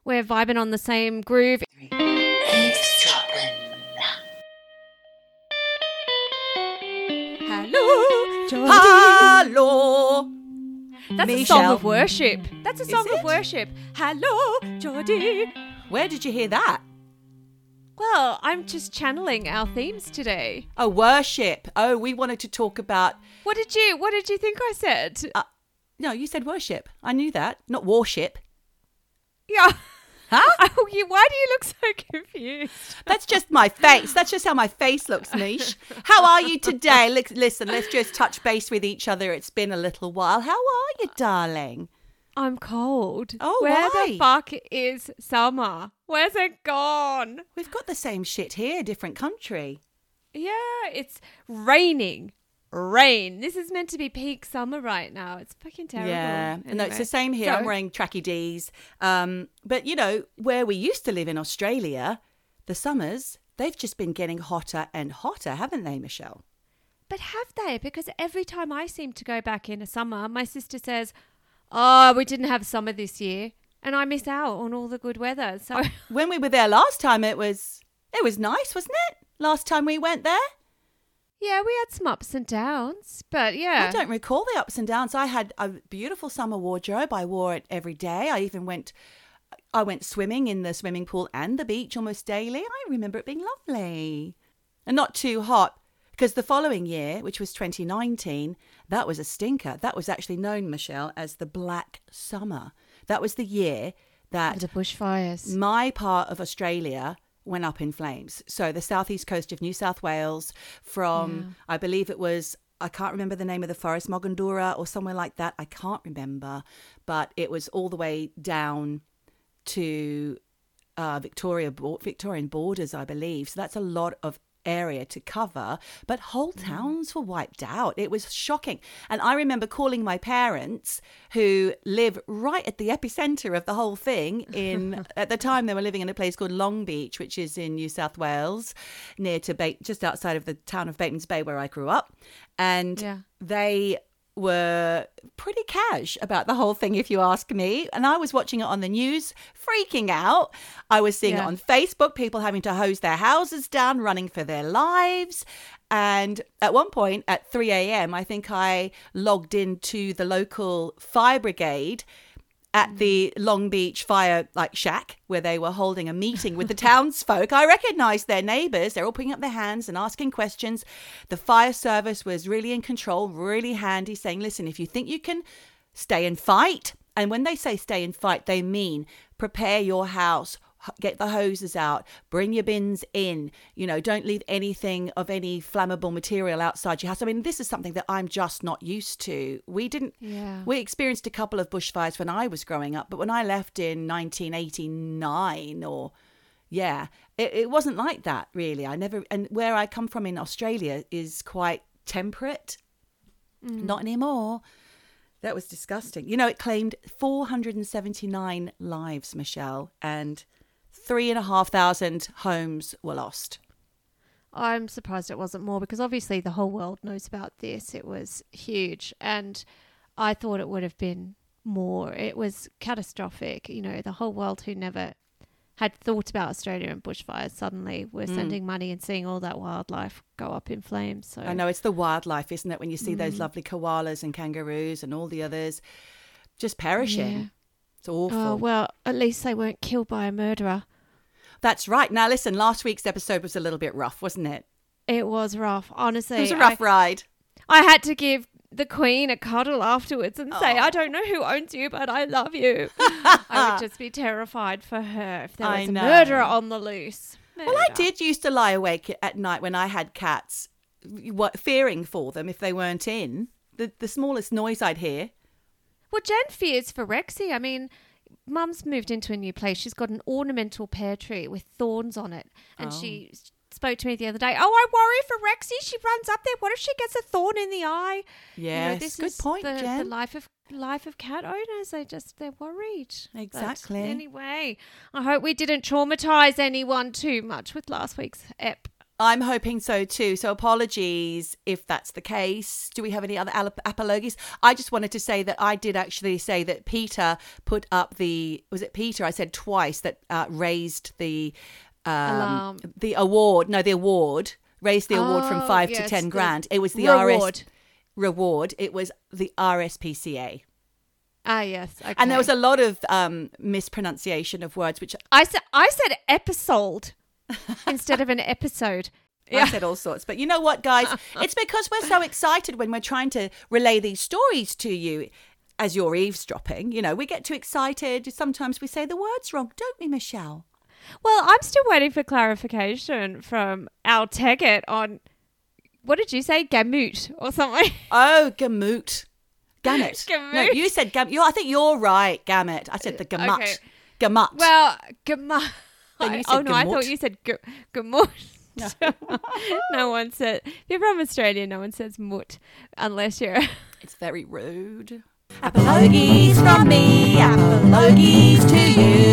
We're vibing on the same groove. Hello, Geordie. Hello. That's a Michelle. song of worship. That's a Is song of it? worship. Hello, Geordie. Where did you hear that? Well, I'm just channeling our themes today. Oh, worship. Oh, we wanted to talk about... What did you think I said? No, you said worship. I knew that. Not warship. Yeah. Huh? Why do you look so confused? That's just my face. That's just how my face looks, Mish. How are you today? Listen, let's just touch base with each other. It's been a little while. How are you, darling? I'm cold. Oh, Where why? the fuck is summer? Where's it gone? We've got the same shit here, different country. Yeah, it's raining. Rain. This is meant to be peak summer right now. It's fucking terrible. Yeah, no, it's Anyway, the same here. so- I'm wearing tracky Ds. But, you know, where we used to live in Australia, the summers, they've just been getting hotter and hotter, haven't they, Michelle? But have they? Because every time I seem to go back in a summer, my sister says, "Oh, we didn't have summer this year," and I miss out on all the good weather. So When we were there last time, it was nice, wasn't it? Last time we went there? yeah, we had some ups and downs, but yeah. I don't recall the ups and downs. I had a beautiful summer wardrobe. I wore it every day. I went swimming in the swimming pool and the beach almost daily. I remember it being lovely. And not too hot, because the following year, which was 2019, that was a stinker. That was actually known, Michelle, as the Black Summer. That was the year that The bushfires. my part of Australia went up in flames. So the southeast coast of New South Wales from, I believe it was, I can't remember the name of the forest, Mogandura or somewhere like that. I can't remember. But it was all the way down to Victorian borders, I believe. So that's a lot of area to cover, but whole towns were wiped out. It was shocking. And I remember calling my parents, who live right at the epicenter of the whole thing at the time they were living in a place called Long Beach, which is in New South Wales, near to just outside of the town of Batemans Bay where I grew up. And they were pretty cash about the whole thing, if you ask me. And I was watching it on the news, freaking out. I was seeing it on Facebook, people having to hose their houses down, running for their lives. And at one point at 3 a.m., I think I logged into the local fire brigade at the Long Beach fire shack where they were holding a meeting with the townsfolk. I recognised their neighbours. They're all putting up their hands and asking questions. The fire service was really in control, really handy, saying, listen, if you think you can stay and fight, and when they say stay and fight, they mean prepare your house, get the hoses out, bring your bins in, don't leave anything of any flammable material outside your house. I mean, this is something that I'm just not used to. We experienced a couple of bushfires when I was growing up, but when I left in 1989 it wasn't like that really. And where I come from in Australia is quite temperate. Not anymore. That was disgusting. It claimed 479 lives, Michelle, and 3,500 homes were lost. I'm surprised it wasn't more, because obviously the whole world knows about this. It was huge, and I thought it would have been more. It was catastrophic. The whole world who never had thought about Australia and bushfires suddenly were sending money and seeing all that wildlife go up in flames. So I know, it's the wildlife, isn't it? When you see those lovely koalas and kangaroos and all the others just perishing. Yeah. It's awful. Oh, well, at least they weren't killed by a murderer. That's right. Now, listen, last week's episode was a little bit rough, wasn't it? It was rough, honestly. It was a rough ride. I had to give the Queen a cuddle afterwards and say, I don't know who owns you, but I love you. I would just be terrified for her if there was a murderer on the loose. Well, I did used to lie awake at night when I had cats, fearing for them if they weren't in. The smallest noise I'd hear. Well, Jen fears for Rexy. I mean, Mum's moved into a new place. She's got an ornamental pear tree with thorns on it. And she spoke to me the other day. Oh, I worry for Rexy. She runs up there. What if she gets a thorn in the eye? Yes, this good is point, Jen. The life of cat owners. They're worried. Exactly. But anyway, I hope we didn't traumatize anyone too much with last week's ep. I'm hoping so too. So apologies if that's the case. Do we have any other apologies? I just wanted to say that I did actually say that Peter put up was it Peter? I said twice that raised the Alarm. the award. No, the award. Raised the award from 5 to 10 grand. It was the reward. It was the RSPCA. Ah, yes. Okay. And there was a lot of mispronunciation of words, which I said episode instead of an episode. I said all sorts. But you know what, guys? It's because we're so excited when we're trying to relay these stories to you as you're eavesdropping. You know, we get too excited. Sometimes we say the words wrong, don't we, Michelle? Well, I'm still waiting for clarification from Al Teggett on, what did you say? Gamoot or something? Oh, gamoot. Gamut. Gamut. No, you said gamut. I think you're right, gamut. I said the gamut. Okay. Gamut. Well, gamut. Then you said Oh, no, I gamut. thought you said gamut. No. No one said, if you're from Australia, no one says mut unless you're... It's very rude. Apologies from me, apologies to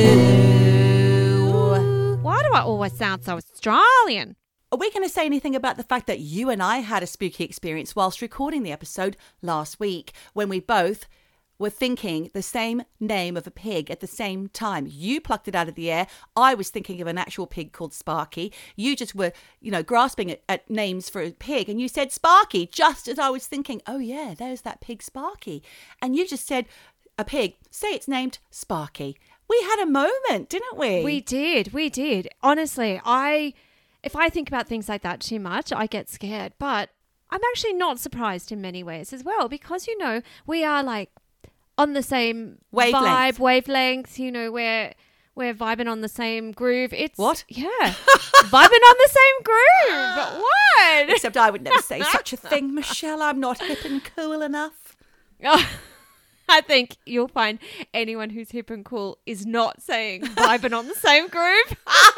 you. Why do I always sound so Australian? Are we going to say anything about the fact that you and I had a spooky experience whilst recording the episode last week when we both were thinking the same name of a pig at the same time? You plucked it out of the air. I was thinking of an actual pig called Sparky. You just were, grasping at names for a pig, and you said Sparky just as I was thinking, oh yeah, there's that pig Sparky. And you just said a pig, say it's named Sparky. We had a moment, didn't we? We did. Honestly, if I think about things like that too much, I get scared. But I'm actually not surprised in many ways as well, because, we are like on the same wavelength. We're vibing on the same groove. It's what? Yeah. Vibing on the same groove. But what? Except I would never say such a thing, Michelle. I'm not hip and cool enough. Oh, I think you'll find anyone who's hip and cool is not saying vibing on the same groove.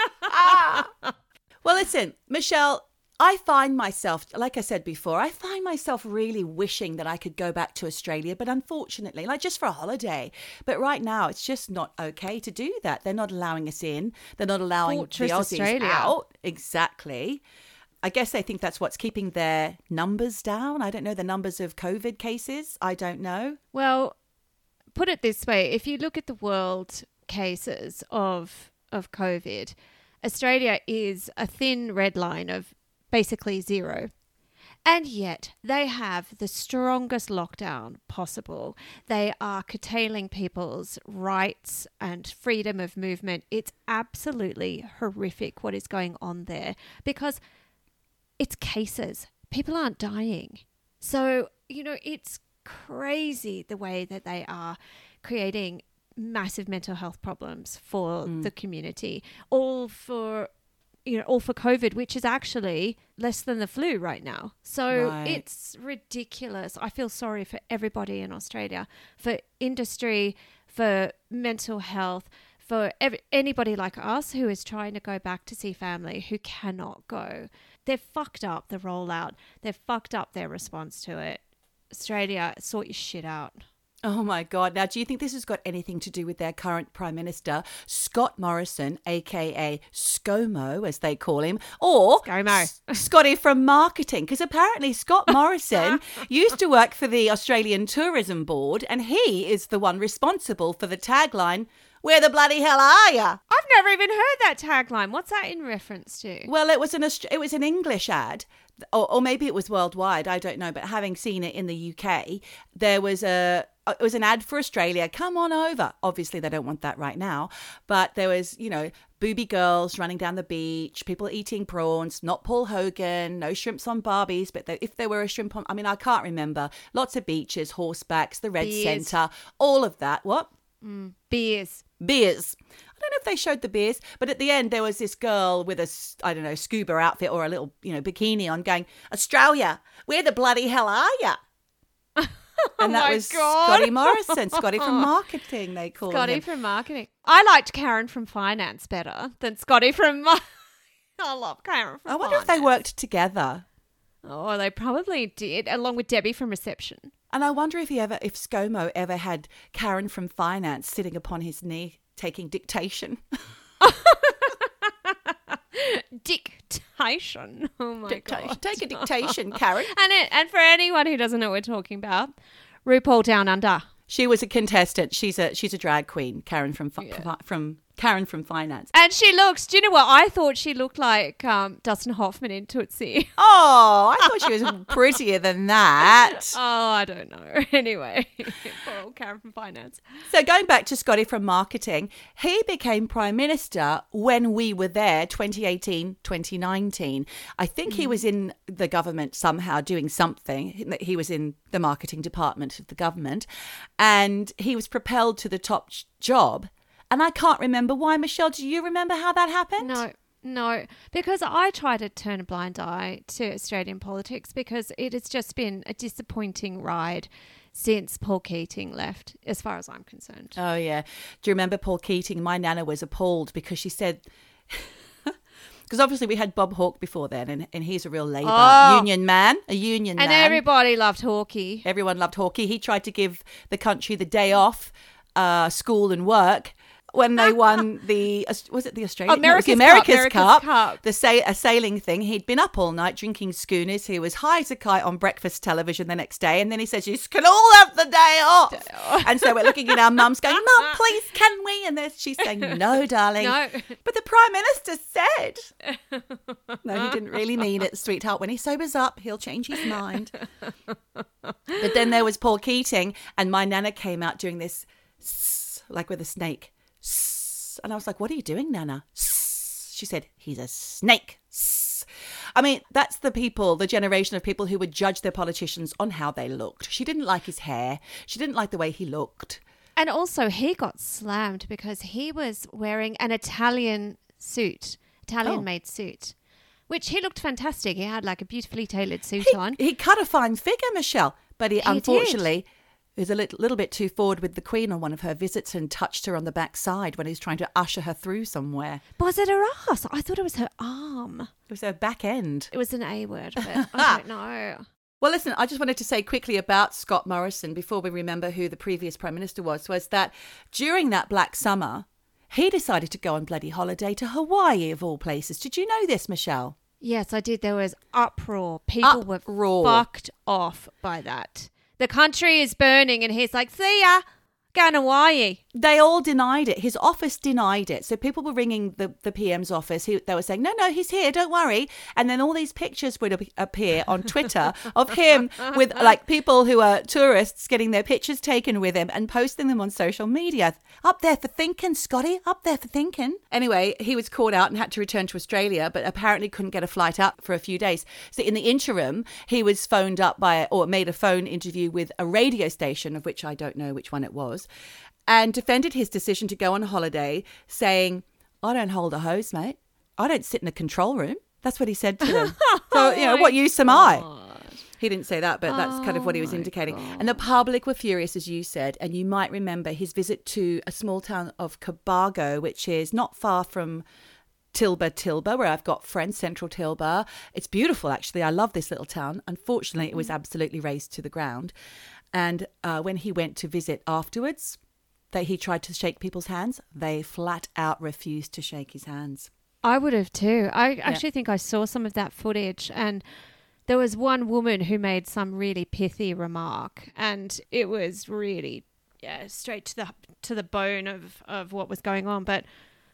Well, listen, Michelle, I find myself, like I said before, really wishing that I could go back to Australia, but unfortunately, just for a holiday. But right now, it's just not okay to do that. They're not allowing us in. They're not allowing Fortress the Aussies Australia. out. Exactly. I guess they think that's what's keeping their numbers down. I don't know, the numbers of COVID cases. I don't know. Well, put it this way. If you look at the world cases of COVID, Australia is a thin red line of basically zero. And yet they have the strongest lockdown possible. They are curtailing people's rights and freedom of movement. It's absolutely horrific what is going on there, because it's cases. People aren't dying. So, it's crazy the way that they are creating massive mental health problems for the community, all for COVID, which is actually less than the flu right now. So It's ridiculous. I feel sorry for everybody in Australia, for industry, for mental health, for anybody like us who is trying to go back to see family who cannot go. They've fucked up the rollout. They've fucked up their response to it. Australia, sort your shit out. Oh my God. Now, do you think this has got anything to do with their current Prime Minister, Scott Morrison, aka ScoMo, as they call him, or Scotty from marketing? Because apparently Scott Morrison used to work for the Australian Tourism Board, and he is the one responsible for the tagline, "Where the bloody hell are ya?" I've never even heard that tagline. What's that in reference to? Well, it was an English ad, or maybe it was worldwide. I don't know. But having seen it in the UK, it was an ad for Australia. Come on over. Obviously, they don't want that right now. But there was, booby girls running down the beach, people eating prawns, not Paul Hogan, no shrimps on Barbies. But if there were a shrimp on, I can't remember. Lots of beaches, horsebacks, the Red Centre, all of that. What? Beers. I don't know if they showed the beers, but at the end there was this girl with a, scuba outfit or a little, bikini on going, "Australia, where the bloody hell are ya?" And that was Scotty Morrison, Scotty from marketing, they call him. Scotty from marketing. I liked Karen from finance better than Scotty from... I love Karen from I wonder if they worked together. Oh, they probably did, along with Debbie from reception. And I wonder if ScoMo ever had Karen from finance sitting upon his knee taking dictation. Dictation. dictation. Oh my God. Take a dictation, Karen. And for anyone who doesn't know what we're talking about, RuPaul Down Under. She was a contestant. She's a drag queen, Karen from Karen from Finance. And she looks, do you know what? I thought she looked like Dustin Hoffman in Tootsie. Oh, I thought she was prettier than that. Oh, I don't know. Anyway, well, Karen from Finance. So going back to Scotty from marketing, he became Prime Minister when we were there, 2018, 2019. I think he was in the government somehow doing something. He was in the marketing department of the government, and he was propelled to the top job. And I can't remember why. Michelle, do you remember how that happened? No, because I try to turn a blind eye to Australian politics because it has just been a disappointing ride since Paul Keating left, as far as I'm concerned. Oh, yeah. Do you remember Paul Keating? My nana was appalled because she said... Because obviously we had Bob Hawke before then, and he's a real Labour union man, And everybody loved Hawkey. Everyone loved Hawkey. He tried to give the country the day off, school and work, when they won the Australian America's Cup. A sailing thing. He'd been up all night drinking schooners. He was high as a kite on breakfast television the next day, and then he says, "You can all have the day off." And so we're looking at our mums going, "Mum, please, can we?" And she's saying, "No, darling." No. But the Prime Minister said. No, he didn't really mean it, sweetheart. When he sobers up, he'll change his mind. But then there was Paul Keating, and my nana came out doing this, like with a snake. And I was like, "What are you doing, Nana?" She said, "He's a snake." I mean, that's the generation of people who would judge their politicians on how they looked. She didn't like his hair. She didn't like the way he looked. And also, he got slammed because he was wearing an Italian made suit, which he looked fantastic. He had like a beautifully tailored suit on. He cut a fine figure, Michelle, but he unfortunately... He was a little bit too forward with the Queen on one of her visits and touched her on the backside when he was trying to usher her through somewhere. Was it her ass? I thought it was her arm. It was her back end. It was an A word, but I don't know. Well, listen, I just wanted to say quickly about Scott Morrison before we remember who the previous Prime Minister was that during that Black Summer, he decided to go on bloody holiday to Hawaii, of all places. Did you know this, Michelle? Yes, I did. There was uproar. People were fucked off by that. The country is burning, and he's like, "See ya, going to Hawaii." They all denied it. His office denied it. So people were ringing the PM's office. They were saying, no, he's here, don't worry. And then all these pictures would appear on Twitter of him with like people who are tourists getting their pictures taken with him and posting them on social media. Up there for thinking, Scotty, up there for thinking. Anyway, he was caught out and had to return to Australia, but apparently couldn't get a flight up for a few days. So in the interim, he was phoned up made a phone interview with a radio station, of which I don't know which one it was, and defended his decision to go on holiday, saying, "I don't hold a hose, mate. I don't sit in a control room." That's what he said to them. So, what use am I? He didn't say that, but that's kind of what he was indicating. God. And the public were furious, as you said. And you might remember his visit to a small town of Cobargo, which is not far from Tilba, where I've got friends, Central Tilba. It's beautiful, actually. I love this little town. Unfortunately, it was absolutely razed to the ground. And when he went to visit afterwards, he tried to shake people's hands. They flat out refused to shake his hands. I would have too. I actually think I saw some of that footage, and there was one woman who made some really pithy remark, and it was really straight to the bone of what was going on. But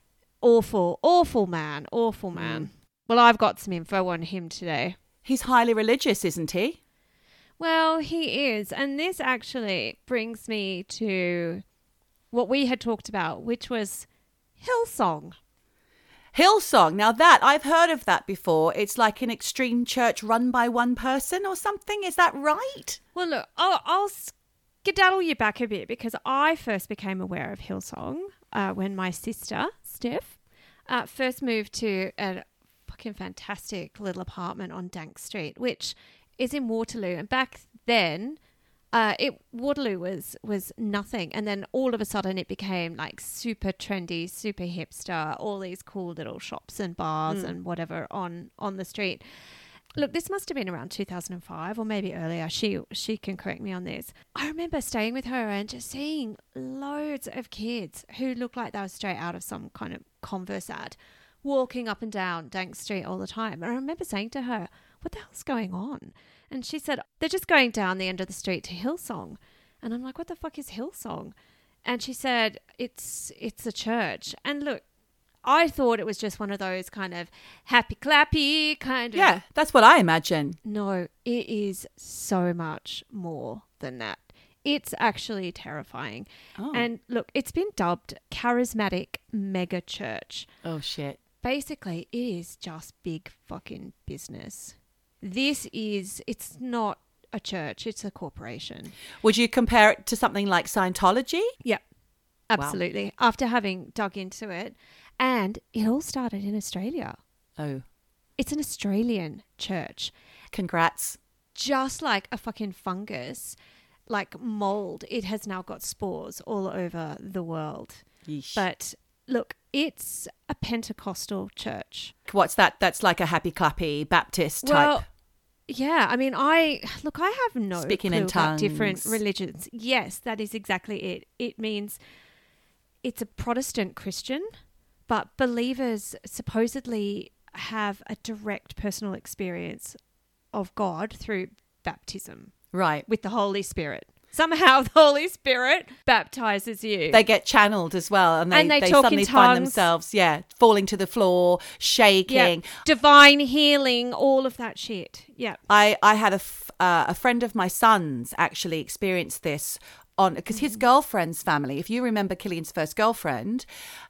awful man. Well, I've got some info on him today. He's highly religious, isn't he? Well, he is, and this actually brings me to what we had talked about, which was Hillsong. Hillsong. Now that, I've heard of that before. It's like an extreme church run by one person or something. Is that right? Well, look, I'll skedaddle you back a bit because I first became aware of Hillsong when my sister, Steph, first moved to a fucking fantastic little apartment on Dank Street, which is in Waterloo. And back then, Waterloo was nothing, and then all of a sudden it became like super trendy, super hipster, all these cool little shops and bars and whatever on the street. Look, this must have been around 2005 or maybe earlier. She can correct me on this. I remember staying with her and just seeing loads of kids who looked like they were straight out of some kind of Converse ad, walking up and down Dank Street all the time. And I remember saying to her, what the hell's going on? And she said, they're just going down the end of the street to Hillsong. And I'm like, what the fuck is Hillsong? And she said, it's a church. And look, I thought it was just one of those kind of happy clappy kind of. Yeah, that's what I imagine. No, it is so much more than that. It's actually terrifying. Oh. And look, it's been dubbed charismatic mega church. Oh, shit. Basically, it is just big fucking business. It's not a church, it's a corporation. Would you compare it to something like Scientology? Yep, absolutely. Wow. After having dug into it. And it all started in Australia. Oh. It's an Australian church. Congrats. Just like a fucking fungus, like mold, it has now got spores all over the world. Yeesh. But look, it's a Pentecostal church. What's that? That's like a happy clappy Baptist type. Well, yeah. I mean, I have no Speaking clue in about tongues. different religions. Yes, that is exactly it. It means it's a Protestant Christian, but believers supposedly have a direct personal experience of God through baptism. Right. With the Holy Spirit. Somehow the Holy Spirit baptizes you. They get channeled as well. And they talk suddenly in find tongues. themselves, falling to the floor, shaking. Yep. Divine healing, all of that shit. Yeah. I had a friend of my son's actually experienced this because his girlfriend's family, if you remember Killian's first girlfriend,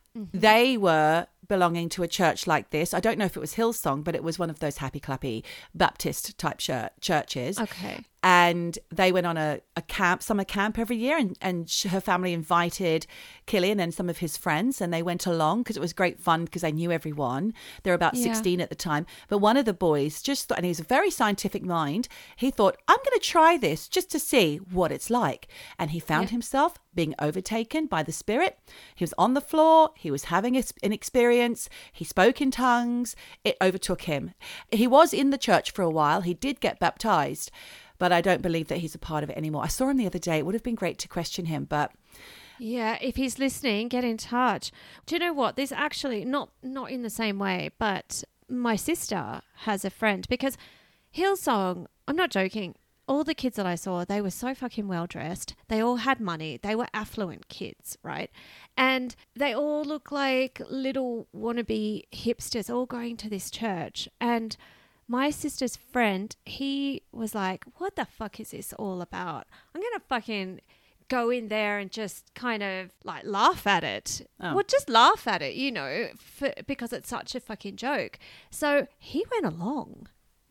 they were belonging to a church like this. I don't know if it was Hillsong, but it was one of those happy clappy Baptist type churches. Okay. And they went on a summer camp every year, and her family invited Killian and some of his friends, and they went along because it was great fun because they knew everyone. They were about 16 at the time. But one of the boys just thought, and he was a very scientific mind, he thought, I'm going to try this just to see what it's like. And he found himself being overtaken by the Spirit. He was on the floor. He was having an experience. He spoke in tongues. It overtook him. He was in the church for a while. He did get baptized, but I don't believe that he's a part of it anymore. I saw him the other day. It would have been great to question him, but... Yeah, if he's listening, get in touch. Do you know what? This actually, not in the same way, but my sister has a friend, because Hillsong, I'm not joking, all the kids that I saw, they were so fucking well dressed. They all had money. They were affluent kids, right? And they all look like little wannabe hipsters all going to this church. And my sister's friend, he was like, what the fuck is this all about? I'm going to fucking go in there and just kind of like laugh at it. Oh. Well, just laugh at it, because it's such a fucking joke. So he went along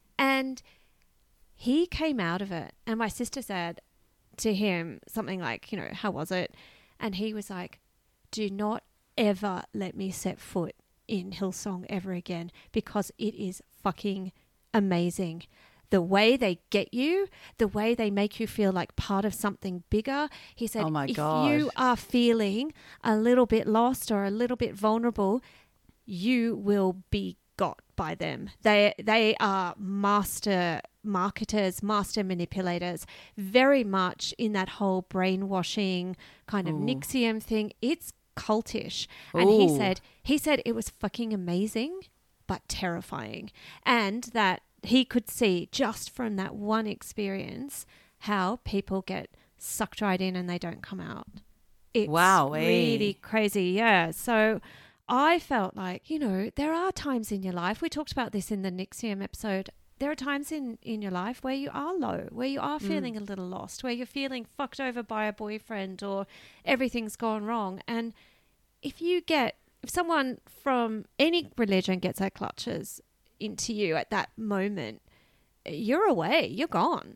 and he came out of it. And my sister said to him something like, how was it? And he was like, do not ever let me set foot in Hillsong ever again, because it is fucking amazing. The way they get you, the way they make you feel like part of something bigger. He said, oh my if God. you are feeling a little bit lost or a little bit vulnerable, you will be got by them. They are master marketers, master manipulators, very much in that whole brainwashing kind of NXIVM thing. It's cultish. And he said it was fucking amazing, but terrifying. And that he could see just from that one experience how people get sucked right in and they don't come out. It's really crazy. Yeah. So I felt like, there are times in your life, we talked about this in the NXIVM episode, there are times in your life where you are low, where you are feeling a little lost, where you're feeling fucked over by a boyfriend or everything's gone wrong. And if someone from any religion gets their clutches into you at that moment, you're away, you're gone,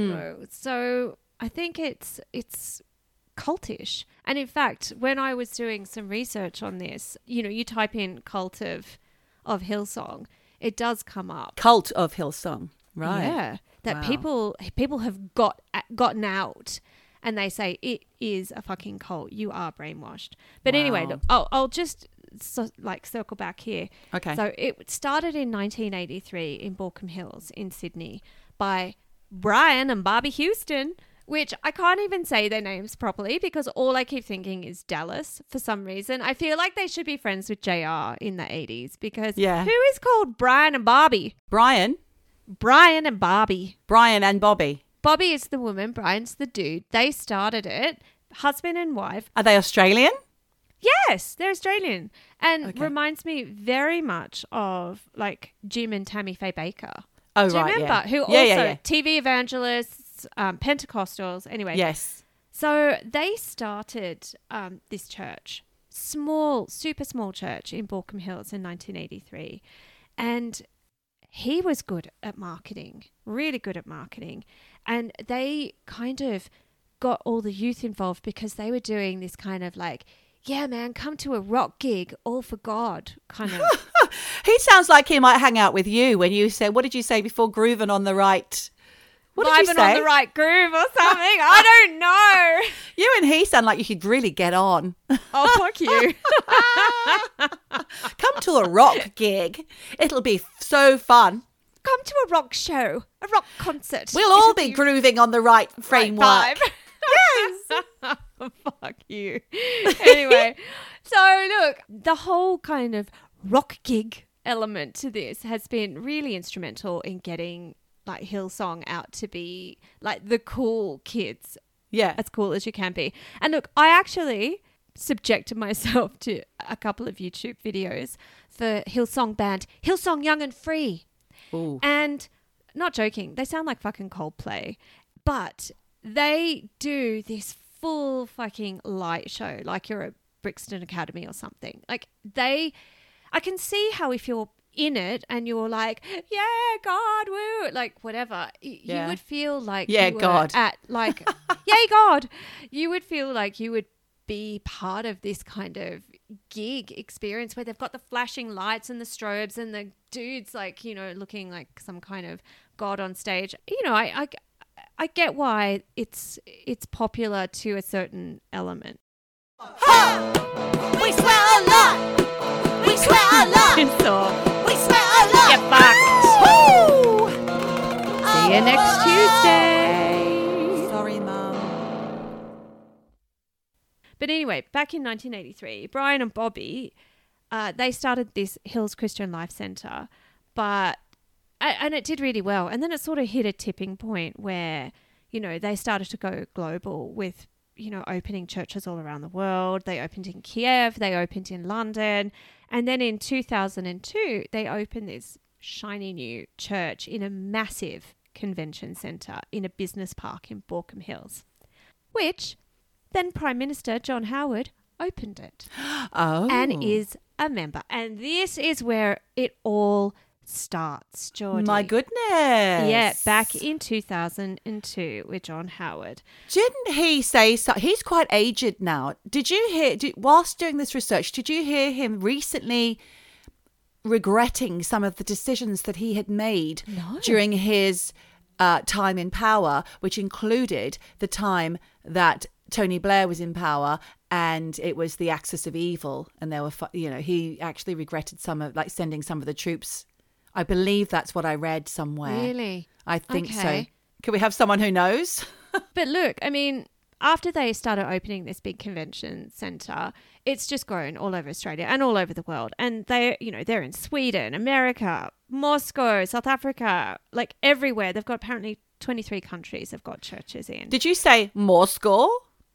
So I think it's cultish. And in fact, when I was doing some research on this, you type in cult of Hillsong, it does come up. Cult of Hillsong, right? Yeah, that people have gotten out, and they say it is a fucking cult. You are brainwashed. But anyway, look, I'll just circle back here. Okay. So it started in 1983 in Baulkham Hills in Sydney by Brian and Bobby Houston, which I can't even say their names properly because all I keep thinking is Dallas for some reason. I feel like they should be friends with JR in the 80s because who is called Brian and Bobby? Brian and Bobby. Brian and Bobby. Bobby is the woman, Brian's the dude. They started it, husband and wife. Are they Australian? Yes, they're Australian. And reminds me very much of like Jim and Tammy Faye Baker. Oh, Do you remember? Who also TV evangelists, Pentecostals. Anyway. Yes. So they started this church, super small church in Baulkham Hills in 1983. And he was good at marketing, really good at marketing. And they kind of got all the youth involved because they were doing this kind of like, yeah, man, come to a rock gig, all for God, kind of. He sounds like he might hang out with you when you said, what did you say before, grooving on the right? What did you say? On the right groove or something. I don't know. You and he sound like you could really get on. Oh, fuck you. Come to a rock gig. It'll be so fun. Come to a rock show, a rock concert. We'll all be grooving on the right framework. Right vibe. Yes. Fuck you. Anyway, so look, the whole kind of rock gig element to this has been really instrumental in getting like Hillsong out to be like the cool kids. Yeah. As cool as you can be. And look, I actually subjected myself to a couple of YouTube videos for Hillsong band, Hillsong Young and Free. Ooh. And not joking, they sound like fucking Coldplay, but they do this full fucking light show like you're at Brixton Academy or something. Like I can see how if you're in it and you're like, yeah, God, woo, like whatever, you would feel like you were God. at like, yay, God. You would feel like you would be part of this kind of gig experience where they've got the flashing lights and the strobes and the dudes like, you know, looking like some kind of God on stage. You know, I get why it's popular to a certain element. Ha! We swear a lot. We swear a lot. We swear a lot. Get fucked. Woo! See you next Tuesday. Sorry, Mum. But anyway, back in 1983, Brian and Bobby, they started this Hills Christian Life Centre, and it did really well. And then it sort of hit a tipping point where, you know, they started to go global with, you know, opening churches all around the world. They opened in Kiev, they opened in London. And then in 2002, they opened this shiny new church in a massive convention centre in a business park in Baulkham Hills, which then Prime Minister John Howard opened it. Oh. And is a member. And this is where it all starts, Geordie. My goodness. Yeah, back in 2002 with John Howard. Didn't he say so? He's quite aged now. Did you hear, whilst doing this research, did you hear him recently regretting some of the decisions that he had made during his time in power, which included the time that Tony Blair was in power and it was the axis of evil, and there were, you know, he actually regretted some of, like, sending some of the troops. I believe that's what I read somewhere. Really? I think so. Can we have someone who knows? But look, I mean, after they started opening this big convention centre, it's just grown all over Australia and all over the world. And they, you know, they're in Sweden, America, Moscow, South Africa, like everywhere. They've got apparently 23 countries they've got churches in. Did you say Moscow?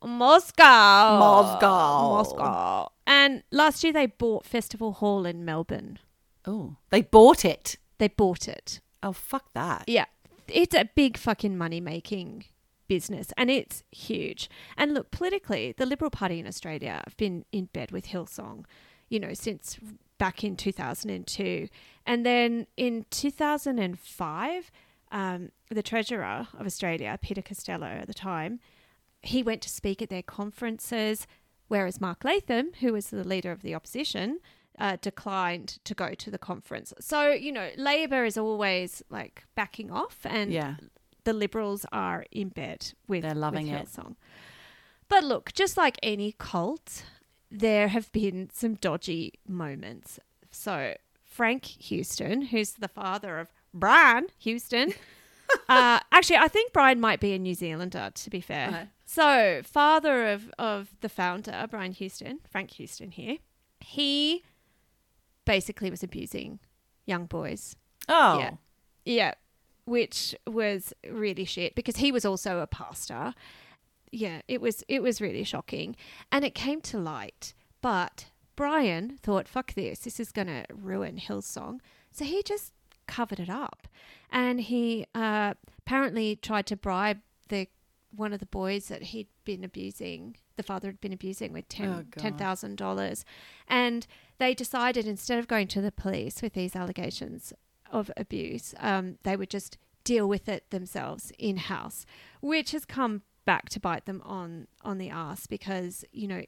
Moscow. And last year they bought Festival Hall in Melbourne. Oh, they bought it. They bought it. Oh, fuck that. Yeah. It's a big fucking money-making business and it's huge. And look, politically, the Liberal Party in Australia have been in bed with Hillsong, you know, since back in 2002. And then in 2005, the Treasurer of Australia, Peter Costello at the time, he went to speak at their conferences, whereas Mark Latham, who was the leader of the opposition, declined to go to the conference. So, you know, Labor is always like backing off and the Liberals are in bed with They're loving Hillsong. But look, just like any cult, there have been some dodgy moments. So Frank Houston, who's the father of Brian Houston, Actually, I think Brian might be a New Zealander, to be fair. Uh-huh. So, father of the founder, Brian Houston, Frank Houston here, he basically was abusing young boys. Oh. Yeah. Yeah. Which was really shit because he was also a pastor. Yeah, it was really shocking. And it came to light. But Brian thought, fuck this. This is going to ruin Hillsong. So he just covered it up. And he apparently tried to bribe one of the boys that he'd been abusing, the father had been abusing, with $10,000. And they decided, instead of going to the police with these allegations of abuse, they would just deal with it themselves in-house, which has come back to bite them on the arse because, you know,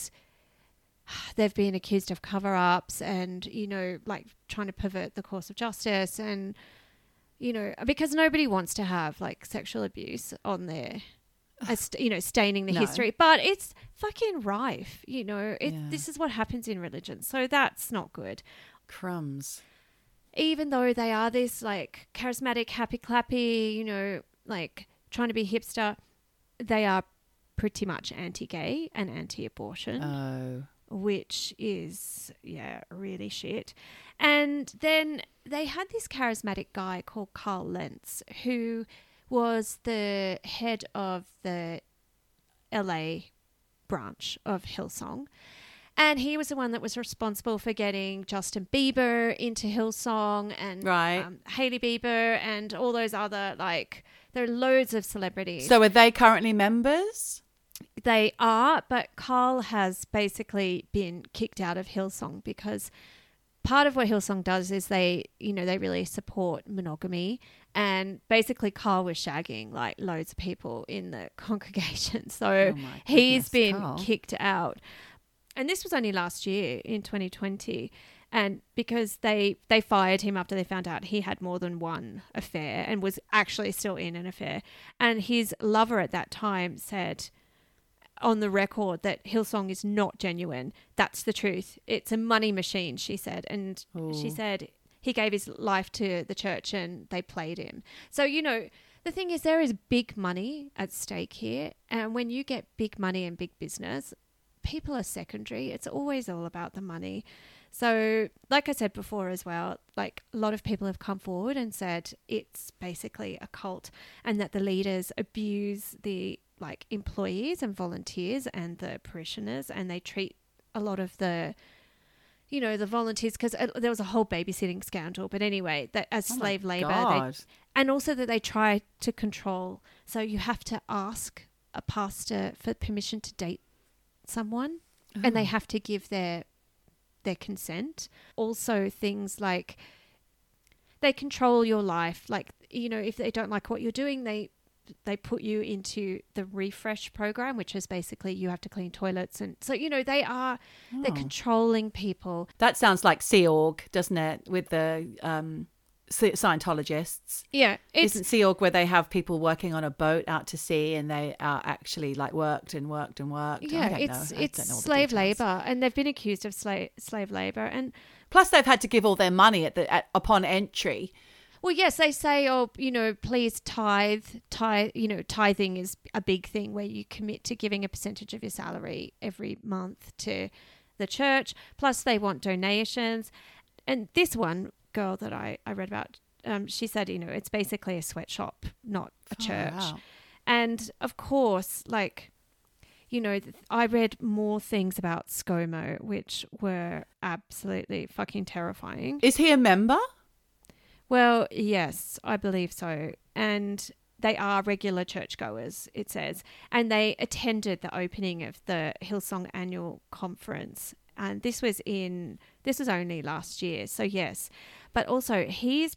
they've been accused of cover-ups and, you know, like trying to pervert the course of justice and, you know, because nobody wants to have like sexual abuse on their, you know, staining the history, but it's fucking rife, you know, this is what happens in religion. So that's not good. Crumbs. Even though they are this like charismatic, happy clappy, you know, like trying to be hipster, they are pretty much anti-gay and anti-abortion. Oh. Which is, really shit. And then they had this charismatic guy called Carl Lentz, who was the head of the LA branch of Hillsong. And he was the one that was responsible for getting Justin Bieber into Hillsong and Hailey Bieber and all those other, like, there are loads of celebrities. So are they currently members? They are, but Carl has basically been kicked out of Hillsong because part of what Hillsong does is they really support monogamy, and basically Carl was shagging like loads of people in the congregation. So he's been kicked out. And this was only last year in 2020. And because they fired him after they found out he had more than one affair and was actually still in an affair. And his lover at that time said on the record that Hillsong is not genuine. That's the truth. It's a money machine, she said. And she said he gave his life to the church and they played him. So, you know, the thing is there is big money at stake here. And when you get big money and big business, people are secondary. It's always all about the money. So, like I said before as well, like a lot of people have come forward and said it's basically a cult and that the leaders abuse the like employees and volunteers and the parishioners, and they treat a lot of the, you know, the volunteers, because there was a whole babysitting scandal. But anyway, that as slave labor, and also that they try to control. So you have to ask a pastor for permission to date someone, and they have to give their consent. Also things like they control your life, like, you know, if they don't like what you're doing, they put you into the refresh program, which is basically you have to clean toilets. And so, you know, they're controlling people. That sounds like Sea Org, doesn't it, with the Scientologists? Yeah. Isn't Sea Org where they have people working on a boat out to sea and they are actually like worked and worked and worked? Yeah, it's slave labor, and they've been accused of slave labor. And plus they've had to give all their money upon entry. Well, yes, they say, oh, you know, please tithe. You know, tithing is a big thing where you commit to giving a percentage of your salary every month to the church. Plus they want donations. And this one girl that I read about, she said, you know, it's basically a sweatshop, not a church. Wow. And of course, like, you know, I read more things about ScoMo, which were absolutely fucking terrifying. Is he a member? Well, yes, I believe so. And they are regular churchgoers, it says. And they attended the opening of the Hillsong annual conference. And this was only last year. So, yes. But also,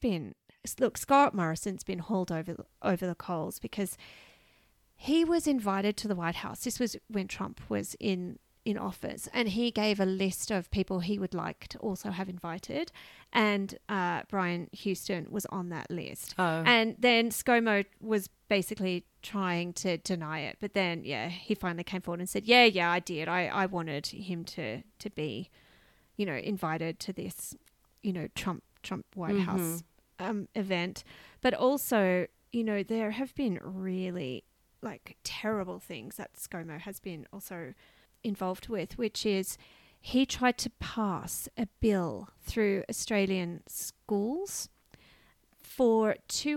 Scott Morrison's been hauled over the coals because he was invited to the White House. This was when Trump was in office, and he gave a list of people he would like to also have invited, and Brian Houston was on that list. And then ScoMo was basically trying to deny it, but then he finally came forward and said I did. I wanted him to be, you know, invited to this, you know, Trump White House event. But also you know, there have been really like terrible things that ScoMo has been also involved with, which is he tried to pass a bill through Australian schools for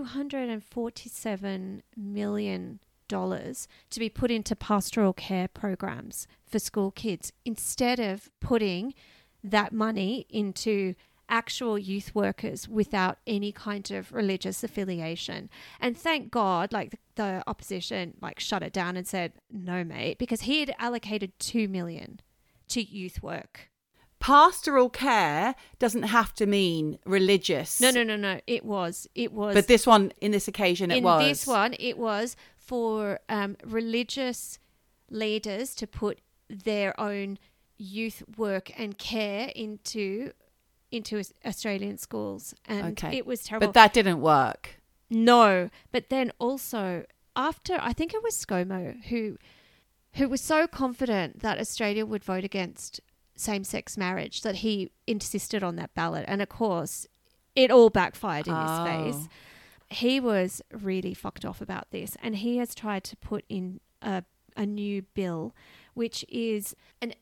$247 million to be put into pastoral care programs for school kids, instead of putting that money into actual youth workers without any kind of religious affiliation. And thank God, like the opposition like shut it down and said, no, mate, because he had allocated $2 million to youth work. Pastoral care doesn't have to mean religious. No. It was. But this one, in this occasion, it was. In this one, it was for religious leaders to put their own youth work and care into Australian schools. And it was terrible. But that didn't work. No. But then also, after, I think it was ScoMo who was so confident that Australia would vote against same-sex marriage that he insisted on that ballot. And of course, it all backfired in his face. He was really fucked off about this, and he has tried to put in a new bill, which is an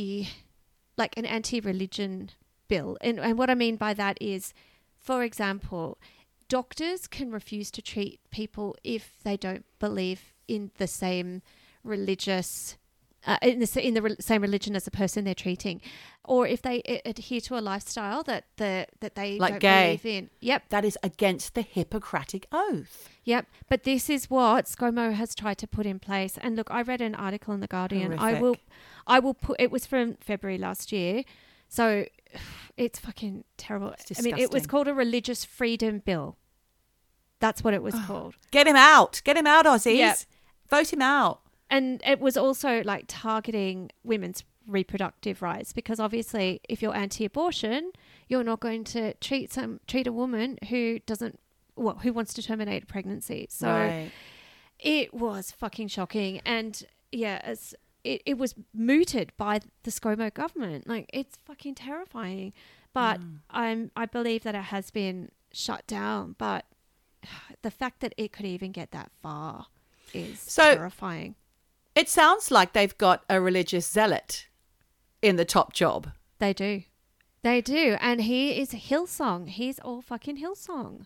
anti-religion bill. And what I mean by that is, for example, doctors can refuse to treat people if they don't believe in the same religious same religion as the person they're treating, or if they adhere to a lifestyle that they like don't gay. believe in. Yep, that is against the Hippocratic Oath. Yep, but this is what ScoMo has tried to put in place. And look, I read an article in The Guardian. Horrific. I will put. It was from February last year, so it's fucking terrible. It's disgusting. I mean, it was called a religious freedom bill. That's what it was called. Get him out, Aussies. Yep. Vote him out. And it was also like targeting women's reproductive rights, because obviously if you're anti-abortion, you're not going to treat a woman who wants to terminate a pregnancy. So right. It was fucking shocking. And yeah, it was mooted by the ScoMo government. Like, it's fucking terrifying. But I believe that it has been shut down. But the fact that it could even get that far is terrifying. It sounds like they've got a religious zealot in the top job. They do. And he is Hillsong. He's all fucking Hillsong.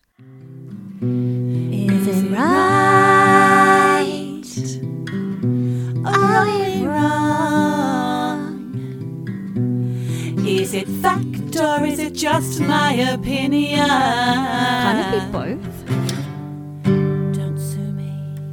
Is it right? Are we wrong? Is it fact or is it just my opinion? Kind of be both. Don't sue me.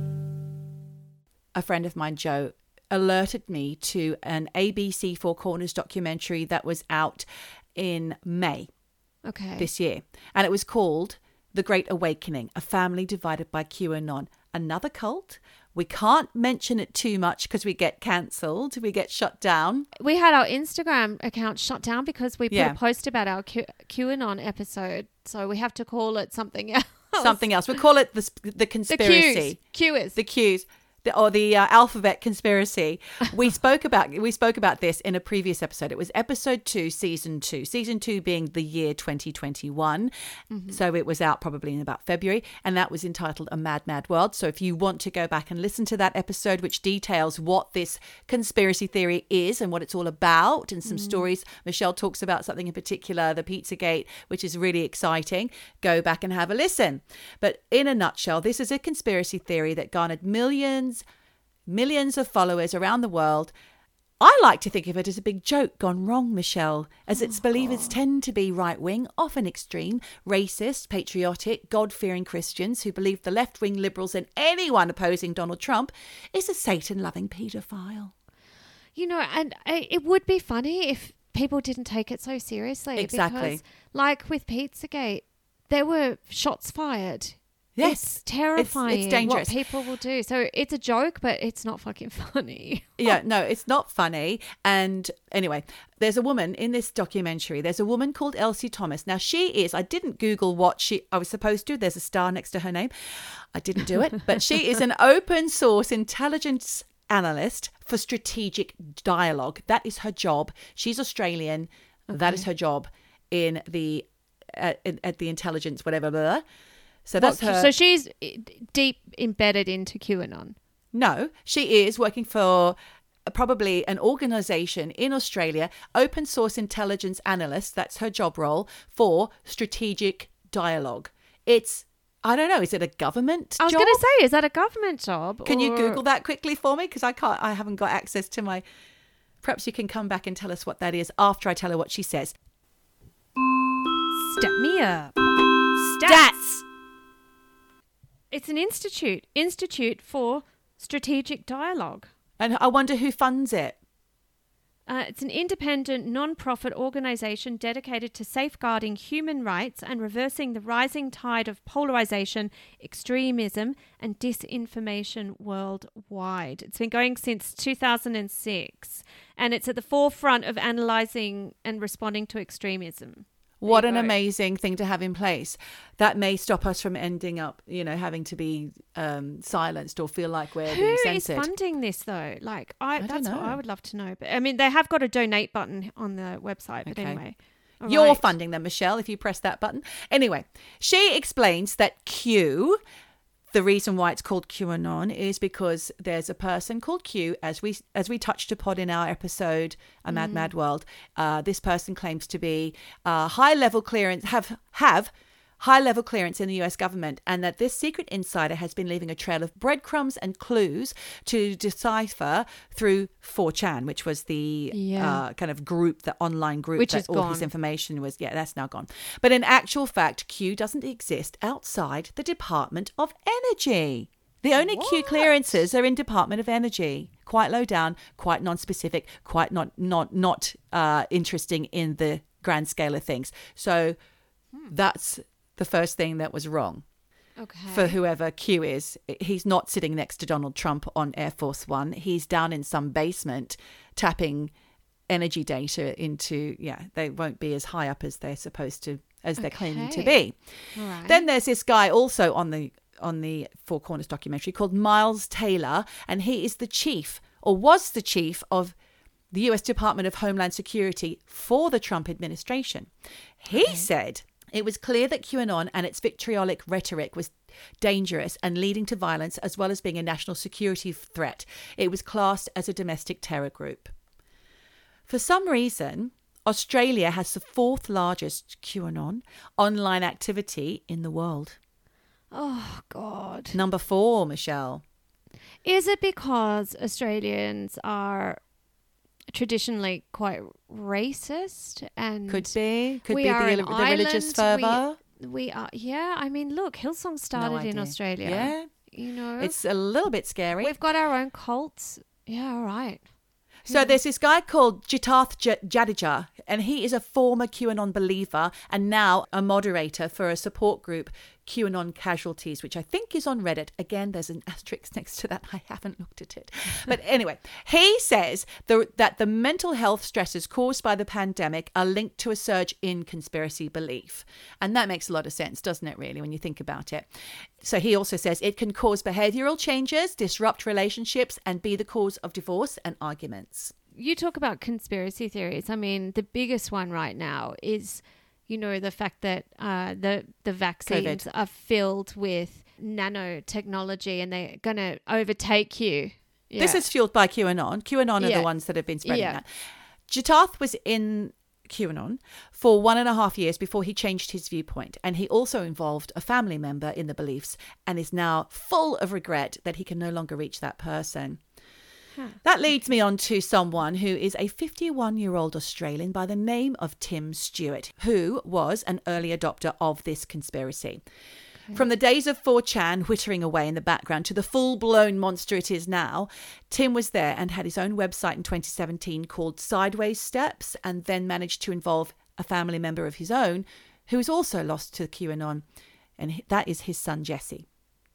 A friend of mine, Joe, alerted me to an ABC Four Corners documentary that was out in May this year. And it was called The Great Awakening, A Family Divided by QAnon. Another cult. We can't mention it too much because we get cancelled. We get shut down. We had our Instagram account shut down because we put a post about our QAnon episode. So we have to call it something else. Something else. We call it the conspiracy. The Q's. The alphabet conspiracy. We spoke about this in a previous episode. It was episode 2, season 2. Season 2 being the year 2021. Mm-hmm. So it was out probably in about February, and that was entitled A Mad, Mad World. So if you want to go back and listen to that episode, which details what this conspiracy theory is and what it's all about, and some stories, Michelle talks about something in particular, the Pizzagate, which is really exciting. Go back and have a listen. But in a nutshell, this is a conspiracy theory that garnered millions of followers around the world. I like to think of it as a big joke gone wrong, Michelle, as its believers tend to be right-wing, often extreme, racist, patriotic, God-fearing Christians who believe the left-wing liberals and anyone opposing Donald Trump is a Satan-loving paedophile. You know, and it would be funny if people didn't take it so seriously. Exactly. Because, like with Pizzagate, there were shots fired. Yes. It's terrifying. It's dangerous. What people will do. So it's a joke, but it's not fucking funny. Yeah, no, it's not funny. And anyway, there's a woman in this documentary. There's a woman called Elsie Thomas. Now I didn't Google what I was supposed to. There's a star next to her name. I didn't do it. But she is an open source intelligence analyst for strategic dialogue. That is her job. She's Australian. Okay. That is her job in the at the intelligence, whatever. Blah, blah. So that's her. So she's deep embedded into QAnon. No, she is working for probably an organization in Australia, open source intelligence analyst. That's her job role for strategic dialogue. I don't know, is it a government job? I was going to say, is that a government job? Can you Google that quickly for me? Because I haven't got access to my... Perhaps you can come back and tell us what that is after I tell her what she says. Step me up. Stats! It's an institute for strategic dialogue. And I wonder who funds it. It's an independent, non-profit organisation dedicated to safeguarding human rights and reversing the rising tide of polarisation, extremism and disinformation worldwide. It's been going since 2006 and it's at the forefront of analysing and responding to extremism. What an amazing thing to have in place. That may stop us from ending up, having to be silenced or feel like we're being censored. Who is funding this though? Like, that's know. what I would love to know. But I mean, they have got a donate button on the website. But anyway, You're funding them, Michelle, if you press that button. Anyway, she explains that Q. The reason why it's called QAnon is because there's a person called Q, as we touched upon in our episode, A Mad Mad World. This person claims to be high-level clearance, have high-level clearance in the US government, and that this secret insider has been leaving a trail of breadcrumbs and clues to decipher through 4chan, which was the kind of group, the online group which that is all gone. his information was. Yeah, that's now gone. But in actual fact, Q doesn't exist outside the Department of Energy. The only Q clearances are in Department of Energy. Quite low down, quite non-specific, quite not interesting in the grand scale of things. So that's the first thing that was wrong. Okay. For whoever Q is. He's not sitting next to Donald Trump on Air Force One. He's down in some basement tapping energy data into, they won't be as high up as they're supposed to, as they're claiming to be. All right. Then there's this guy also on the Four Corners documentary called Miles Taylor, and he is the chief, or was the chief, of the US Department of Homeland Security for the Trump administration. He said it was clear that QAnon and its vitriolic rhetoric was dangerous and leading to violence, as well as being a national security threat. It was classed as a domestic terror group. For some reason, Australia has the 4th largest QAnon online activity in the world. Oh, God. Number 4, Michelle. Is it because Australians are traditionally quite racist and Could be we are the an religious island. fervour. We are, I mean, look, Hillsong started in Australia. Yeah. It's a little bit scary. We've got our own cults. Yeah, all right. So there's this guy called Jitarth Jadeja, and he is a former QAnon believer and now a moderator for a support group, QAnon Casualties, which I think is on Reddit. Again, there's an asterisk next to that. I haven't looked at it. But anyway, he says that the mental health stresses caused by the pandemic are linked to a surge in conspiracy belief. And that makes a lot of sense, doesn't it, really, when you think about it? So he also says it can cause behavioral changes, disrupt relationships, and be the cause of divorce and arguments. You talk about conspiracy theories. I mean, the biggest one right now is, the fact that the vaccines are filled with nanotechnology and they're going to overtake you. Yeah. This is fueled by QAnon. QAnon are the ones that have been spreading that. Jitarth was in QAnon for 1.5 years before he changed his viewpoint, and he also involved a family member in the beliefs and is now full of regret that he can no longer reach that person. That leads me on to someone who is a 51-year-old Australian by the name of Tim Stewart, who was an early adopter of this conspiracy. From the days of 4chan whittering away in the background to the full-blown monster it is now, Tim was there and had his own website in 2017 called Sideways Steps, and then managed to involve a family member of his own who is also lost to QAnon, and that is his son Jesse.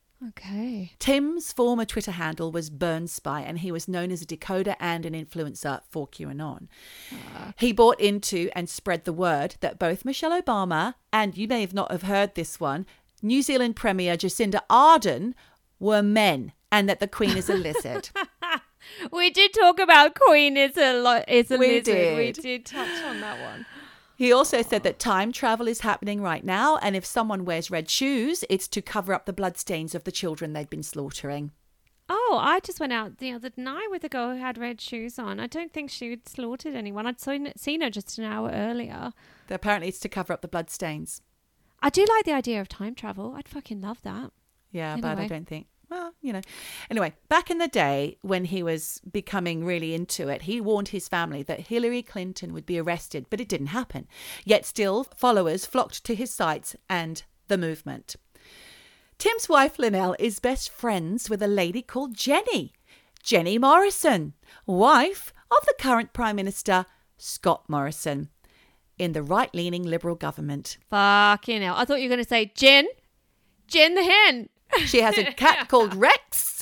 Okay. Tim's former Twitter handle was Burnspy, and he was known as a decoder and an influencer for QAnon. He bought into and spread the word that both Michelle Obama and, you may not have heard this one, New Zealand Premier Jacinda Ardern were men, and that the Queen is a lizard. We did talk about Queen is a lizard. Did. We did touch on that one. He also said that time travel is happening right now, and if someone wears red shoes, it's to cover up the bloodstains of the children they'd been slaughtering. Oh, I just went out the other night with a girl who had red shoes on. I don't think she had slaughtered anyone. I'd seen her just an hour earlier. Apparently it's to cover up the bloodstains. I do like the idea of time travel. I'd fucking love that. Yeah, but I Anyway. don't think... Well, you know. Anyway, back in the day when he was becoming really into it, he warned his family that Hillary Clinton would be arrested, but it didn't happen. Yet still, followers flocked to his sites and the movement. Tim's wife, Linnell, is best friends with a lady called Jenny Morrison, wife of the current Prime Minister, Scott Morrison, in the right-leaning Liberal government. Fucking hell. I thought you were going to say Jen the hen. She has a cat called Rex.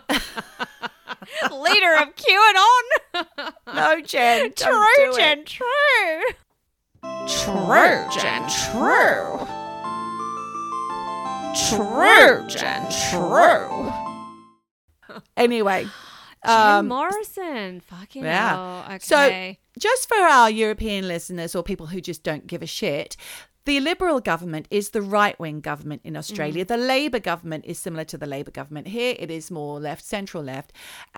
Leader of QAnon. No, Jen. True, don't do it. Jen, true. True, Jen, true. True, Jen, true. Anyway. Jim Morrison. Fucking Yeah. hell. So, Okay. just for our European listeners or people who just don't give a shit, the Liberal government is the right-wing government in Australia. The Labor government is similar to the Labor government here. It is more left, central left.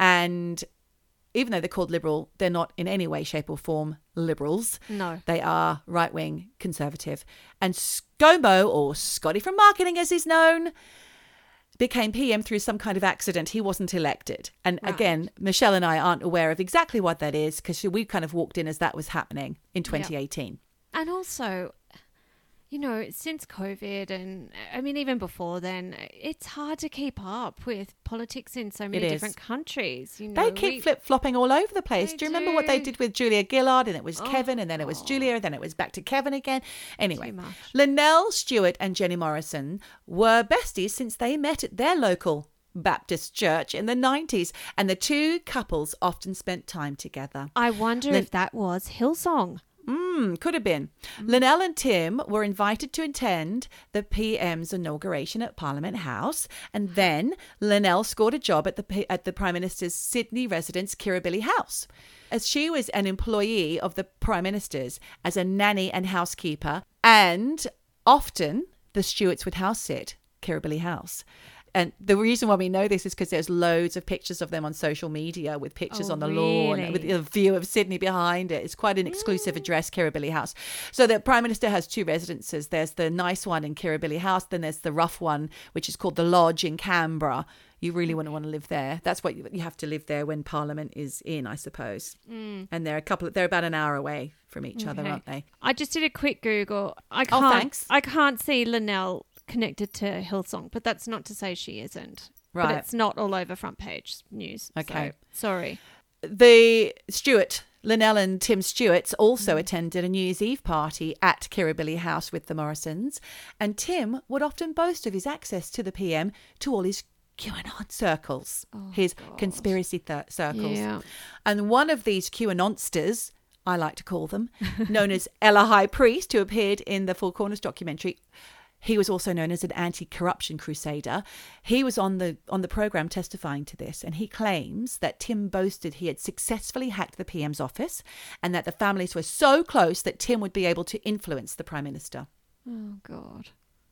And even though they're called Liberal, they're not in any way, shape or form Liberals. No. They are right-wing conservative. And ScoMo, or Scotty from Marketing as he's known, became PM through some kind of accident. He wasn't elected. And Right. again, Michelle and I aren't aware of exactly what that is because we kind of walked in as that was happening in 2018. And also, you know, since COVID and I mean, even before then, it's hard to keep up with politics in so many It is. different countries. You know, They keep flip-flopping all over the place. They Do you remember what they do. did with Julia Gillard? And it was Oh, Kevin, and then it was Julia, and then it was back to Kevin again. Anyway, Too much. Linnell Stewart and Jenny Morrison were besties since they met at their local Baptist church in the 90s. And the two couples often spent time together. I wonder if that was Hillsong. Could have been. Linnell and Tim were invited to attend the PM's inauguration at Parliament House, and then Linnell scored a job at the Prime Minister's Sydney residence, Kirribilli House, as she was an employee of the Prime Minister's as a nanny and housekeeper, and often the Stewarts would house sit Kirribilli House. And the reason why we know this is because there's loads of pictures of them on social media with pictures Oh, on the lawn really? with a view of Sydney behind it. It's quite an exclusive address, Kirribilli House. So the Prime Minister has two residences. There's the nice one in Kirribilli House. Then there's the rough one, which is called the Lodge in Canberra. You really want to live there. That's what you have to live there when Parliament is in, I suppose. And they're about an hour away from each other, Okay. aren't they? I just did a quick Google. thanks. I can't see Linnell connected to Hillsong, but that's not to say she isn't. Right. But it's not all over front page news. Okay. So, sorry. The Linnell and Tim Stewarts also attended a New Year's Eve party at Kirribilli House with the Morrisons, and Tim would often boast of his access to the PM to all his QAnon circles, his conspiracy circles. Yeah. And one of these QAnonsters, I like to call them, known as Ella High Priest, who appeared in the Four Corners documentary. He was also known as an anti-corruption crusader. He was on the program testifying to this, and he claims that Tim boasted he had successfully hacked the PM's office and that the families were so close that Tim would be able to influence the Prime Minister. Oh, God.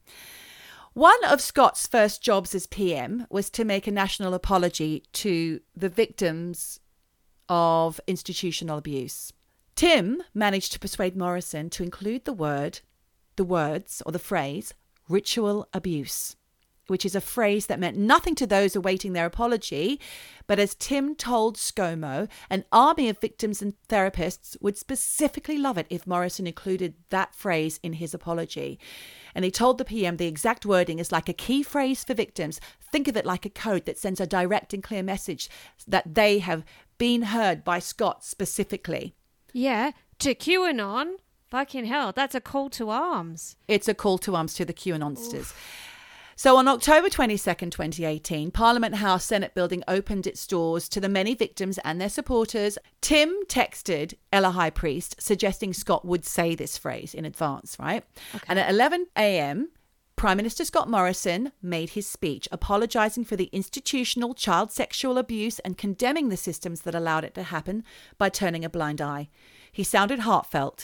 One of Scott's first jobs as PM was to make a national apology to the victims of institutional abuse. Tim managed to persuade Morrison to include the words or the phrase ritual abuse, which is a phrase that meant nothing to those awaiting their apology. But as Tim told ScoMo, an army of victims and therapists would specifically love it if Morrison included that phrase in his apology. And he told the PM the exact wording is like a key phrase for victims. Think of it like a code that sends a direct and clear message that they have been heard by Scott specifically. Yeah. To QAnon. Fucking hell. That's a call to arms. It's a call to arms to the QAnonsters. So on October 22nd, 2018, Parliament House Senate building opened its doors to the many victims and their supporters. Tim texted Ella High Priest suggesting Scott would say this phrase in advance, right? Okay. And at 11 a.m., Prime Minister Scott Morrison made his speech, apologising for the institutional child sexual abuse and condemning the systems that allowed it to happen by turning a blind eye. He sounded heartfelt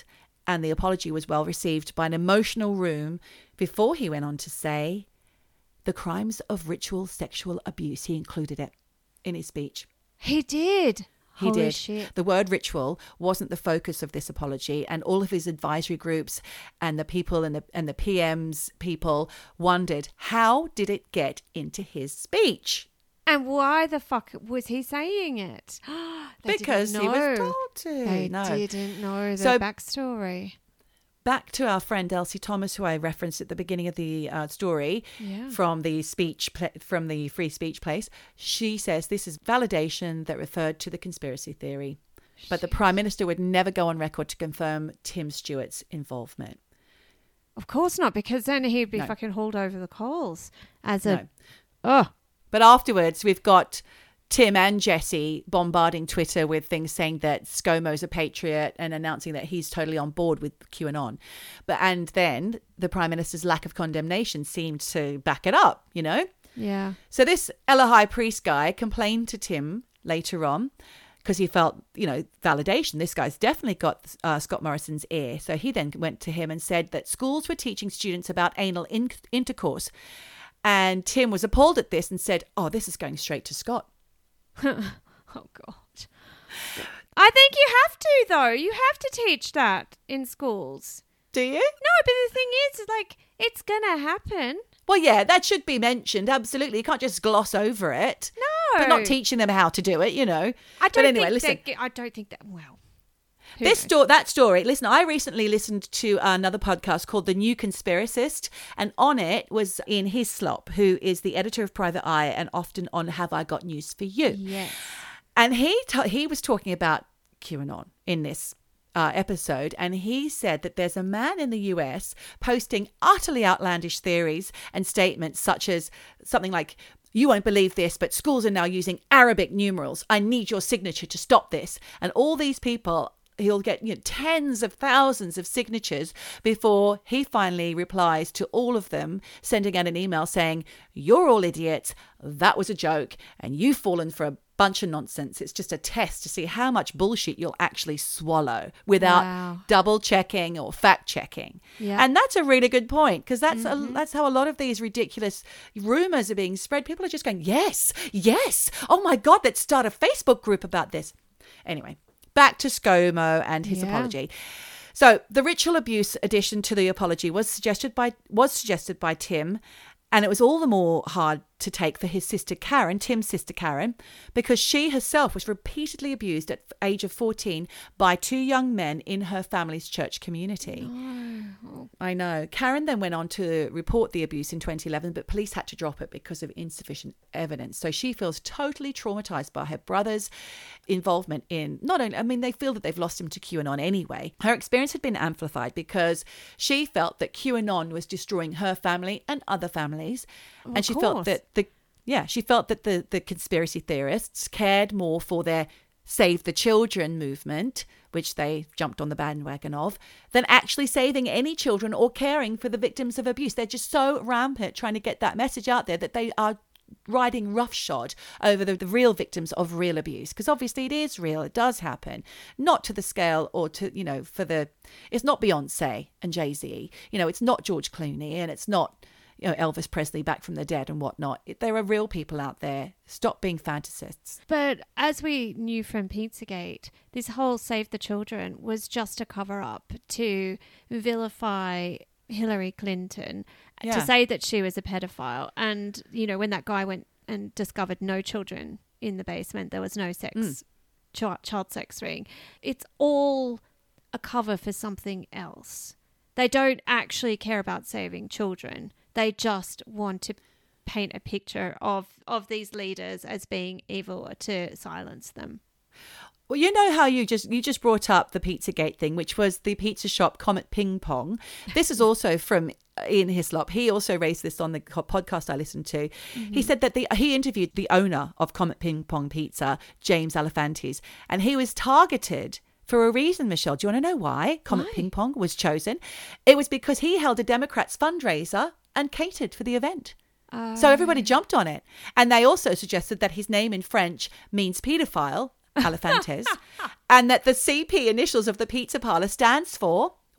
And the apology was well received by an emotional room before he went on to say the crimes of ritual sexual abuse. He included it in his speech. He did. He Holy did. Shit. The word ritual wasn't the focus of this apology, and all of his advisory groups and the people and the PM's people wondered, how did it get into his speech? And why the fuck was he saying it? Because he was told to. They No. didn't know the So- backstory. Back to our friend Elsie Thomas, who I referenced at the beginning of the story, Yeah. from the from the free speech place. She says this is validation that referred to the conspiracy theory, but the Prime Minister would never go on record to confirm Tim Stewart's involvement. Of course not, because then he'd be No. fucking hauled over the coals as No. a... Oh, But afterwards, we've got Tim and Jesse bombarding Twitter with things saying that ScoMo's a patriot and announcing that he's totally on board with QAnon. And then the Prime Minister's lack of condemnation seemed to back it up, you know? yeah. So this Ella High Priest guy complained to Tim later on because he felt, validation. This guy's definitely got Scott Morrison's ear. So he then went to him and said that schools were teaching students about anal intercourse. And Tim was appalled at this and said, oh, this is going straight to Scott. Oh, God. I think you have to, though. You have to teach that in schools. Do you? No, but the thing is, like, it's going to happen. Well, yeah, that should be mentioned. Absolutely. You can't just gloss over it. No. But not teaching them how to do it, I But don't anyway, think listen. I don't think that... Well... who That story, listen, I recently listened to another podcast called The New Conspiracist, and on it was Ian Hislop, who is the editor of Private Eye and often on Have I Got News for You? Yes. And he was talking about QAnon in this episode, and he said that there's a man in the US posting utterly outlandish theories and statements such as something like, you won't believe this, but schools are now using Arabic numerals. I need your signature to stop this. And all these people... He'll get tens of thousands of signatures before he finally replies to all of them, sending out an email saying, you're all idiots, that was a joke, and you've fallen for a bunch of nonsense. It's just a test to see how much bullshit you'll actually swallow without Wow. double checking or fact checking. Yeah. And that's a really good point, because that's how a lot of these ridiculous rumors are being spread. People are just going, yes, oh my God, let's start a Facebook group about this. Anyway. Back to ScoMo and his apology. So the ritual abuse addition to the apology was suggested by Tim, and it was all the more hard to take for his sister Karen, Tim's sister Karen, because she herself was repeatedly abused at the age of 14 by two young men in her family's church community. I know. Karen then went on to report the abuse in 2011, but police had to drop it because of insufficient evidence. So she feels totally traumatized by her brother's involvement in they feel that they've lost him to QAnon anyway. Her experience had been amplified because she felt that QAnon was destroying her family and other families. Well, and she of felt course. that the conspiracy theorists cared more for their Save the Children movement, which they jumped on the bandwagon of, than actually saving any children or caring for the victims of abuse. They're just so rampant trying to get that message out there that they are riding roughshod over the real victims of real abuse, because obviously it is real, it does happen, not to the scale or to it's not Beyonce and Jay-Z, it's not George Clooney, and it's not Elvis Presley back from the dead and whatnot. There are real people out there. Stop being fantasists. But as we knew from Pizzagate, this whole Save the Children was just a cover-up to vilify Hillary Clinton, Yeah. to say that she was a pedophile. And, when that guy went and discovered no children in the basement, there was no sex, child sex ring. It's all a cover for something else. They don't actually care about saving children. They just want to paint a picture of these leaders as being evil to silence them. Well, you know how you just brought up the Pizzagate thing, which was the pizza shop Comet Ping Pong. This is also from Ian Hislop. He also raised this on the podcast I listened to. Mm-hmm. He said that he interviewed the owner of Comet Ping Pong Pizza, James Alefantes, and he was targeted for a reason, Michelle. Do you want to know why Comet Ping Pong was chosen? It was because he held a Democrats fundraiser and catered for the event. So everybody jumped on it. And they also suggested that his name in French means paedophile, Alefantes, and that the CP initials of the pizza parlor stands for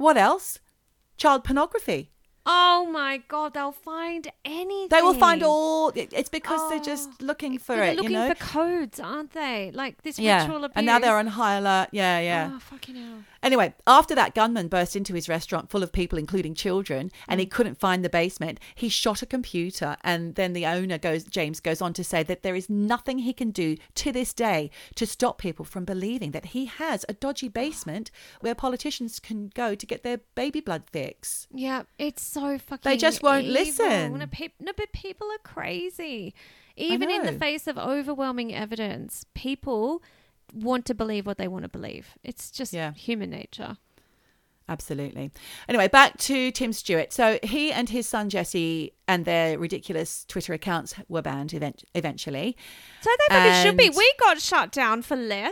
What else? Child pornography. Oh my God, they'll find anything. They will find all. It's because they're just looking for they're it. looking you know? for codes, aren't they? Like this ritual abuse. And now they're on high alert. Yeah. Oh, fucking hell. Anyway, after that gunman burst into his restaurant full of people, including children, and he couldn't find the basement, he shot a computer. And then the owner, James, goes on to say that there is nothing he can do to this day to stop people from believing that he has a dodgy basement where politicians can go to get their baby blood fix. Yeah, it's so fucking They just won't evil. listen. No, but people are crazy. Even in the know. face of overwhelming evidence, people want to believe what they want to believe. It's just human nature. Absolutely. Anyway, back to Tim Stewart. So he and his son Jesse and their ridiculous Twitter accounts were banned eventually. So they probably should be. We got shut down for less.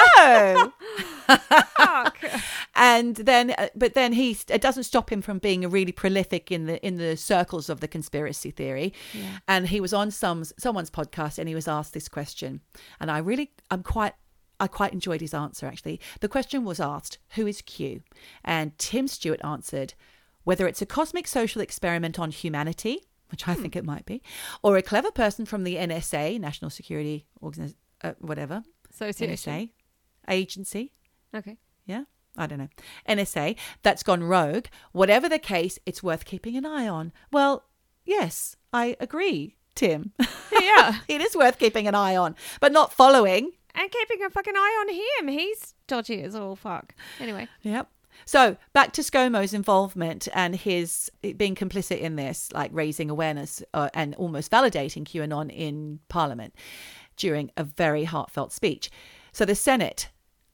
I know. Fuck. And then, but then it doesn't stop him from being really prolific in the circles of the conspiracy theory. Yeah. And he was on someone's podcast, and he was asked this question, and I quite enjoyed his answer, actually. The question was asked, who is Q? And Tim Stewart answered, whether it's a cosmic social experiment on humanity, which I think it might be, or a clever person from the NSA, National Security whatever. Association. NSA, agency. Okay. Yeah, I don't know. NSA, that's gone rogue. Whatever the case, it's worth keeping an eye on. Well, yes, I agree, Tim. Yeah. It is worth keeping an eye on, but not following. And keeping a fucking eye on him. He's dodgy as all fuck. Anyway. Yep. So back to ScoMo's involvement and his being complicit in this, like raising awareness and almost validating QAnon in Parliament during a very heartfelt speech. So the Senate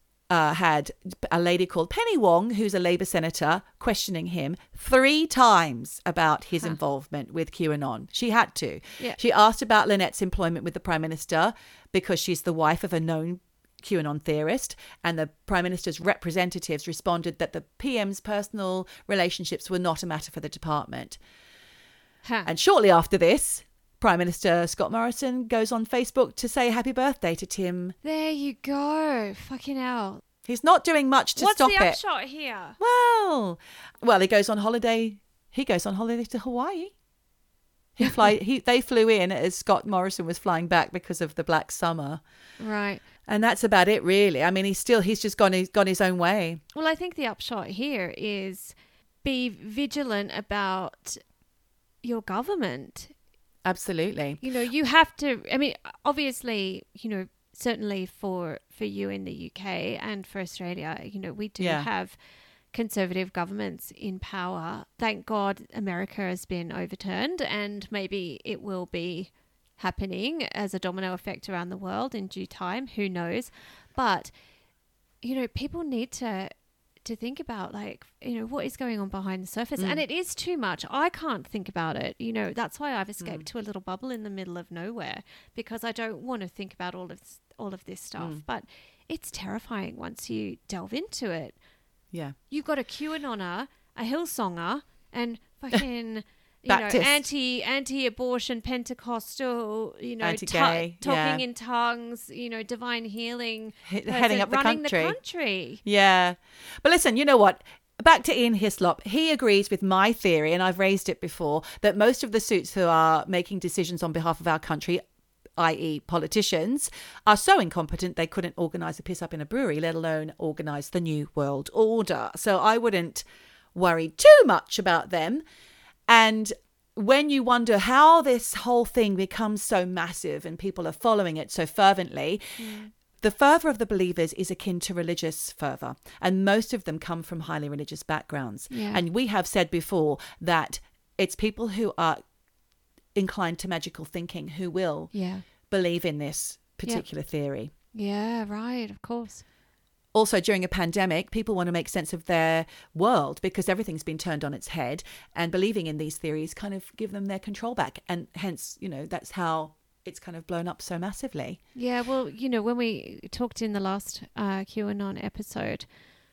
had a lady called Penny Wong, who's a Labour senator, questioning him 3 times about his involvement with QAnon. She had to. Yeah. She asked about Lynette's employment with the Prime Minister because she's the wife of a known QAnon theorist, and the Prime Minister's representatives responded that the PM's personal relationships were not a matter for the department. Huh. And shortly after this, Prime Minister Scott Morrison goes on Facebook to say happy birthday to Tim. There you go. Fucking hell. He's not doing much to stop it. What's the upshot here? Well, he goes on holiday. He goes on holiday to Hawaii. They flew in as Scott Morrison was flying back because of the Black Summer. Right. And that's about it, really. I mean, he's just gone his own way. Well, I think the upshot here is be vigilant about your government. Absolutely. You know, you have to, I mean, obviously, you know, certainly for you in the UK and for Australia, you know, we do have conservative governments in power. Thank God America has been overturned, and maybe it will be happening as a domino effect around the world in due time. Who knows? But, you know, people need to think about, like, you know, what is going on behind the surface. And it is too much. I can't think about it. You know, that's why I've escaped to a little bubble in the middle of nowhere, because I don't want to think about all of this stuff. But it's terrifying once you delve into it. Yeah. You've got a QAnoner, a Hillsonger, and fucking Baptist. anti-abortion, Pentecostal, you know, Anti-gay, talking in tongues, you know, divine healing, heading up the running country. the country. Yeah. But listen, you know what? Back to Ian Hislop. He agrees with my theory, and I've raised it before, that most of the suits who are making decisions on behalf of our country, i.e. politicians, are so incompetent they couldn't organise a piss up in a brewery, let alone organise the New World Order. So I wouldn't worry too much about them. And when you wonder how this whole thing becomes so massive and people are following it so fervently, the fervour of the believers is akin to religious fervour. And most of them come from highly religious backgrounds. Yeah. And we have said before that it's people who are inclined to magical thinking who will believe in this particular theory. Yeah, right, of course. Also, during a pandemic, people want to make sense of their world because everything's been turned on its head, and believing in these theories kind of give them their control back. And hence, you know, that's how it's kind of blown up so massively. Yeah, well, you know, when we talked in the last QAnon episode,